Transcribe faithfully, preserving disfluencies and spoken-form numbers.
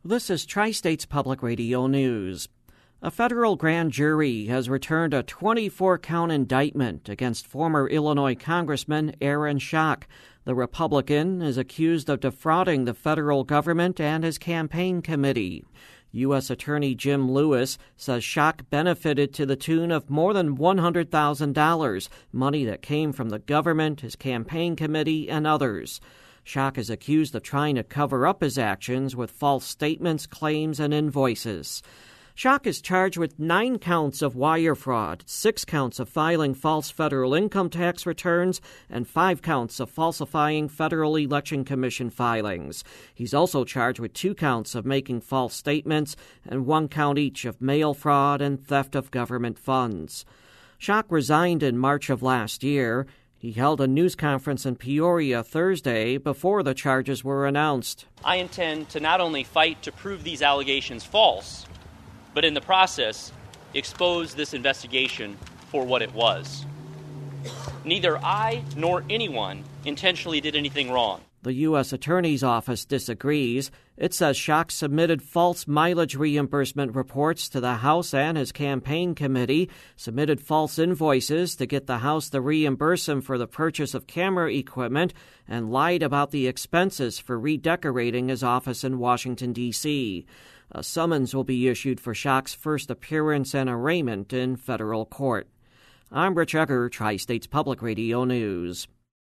This is Tri-States Public Radio News. A federal grand jury has returned a twenty-four count indictment against former Illinois Congressman Aaron Schock. The Republican is accused of defrauding the federal government and his campaign committee. U S. Attorney Jim Lewis says Schock benefited to the tune of more than one hundred thousand dollars, money that came from the government, his campaign committee, and others. Schock is accused of trying to cover up his actions with false statements, claims, and invoices. Schock is charged with nine counts of wire fraud, six counts of filing false federal income tax returns, and five counts of falsifying Federal Election Commission filings. He's also charged with two counts of making false statements and one count each of mail fraud and theft of government funds. Schock resigned in March of last year. He held a news conference in Peoria Thursday before the charges were announced. I intend to not only fight to prove these allegations false, but in the process, expose this investigation for what it was. Neither I nor anyone intentionally did anything wrong. The U S. Attorney's Office disagrees. It says Schock submitted false mileage reimbursement reports to the House and his campaign committee, submitted false invoices to get the House to reimburse him for the purchase of camera equipment, and lied about the expenses for redecorating his office in Washington, D C A summons will be issued for Schock's first appearance and arraignment in federal court. I'm Rich Egger, Tri-States Public Radio News.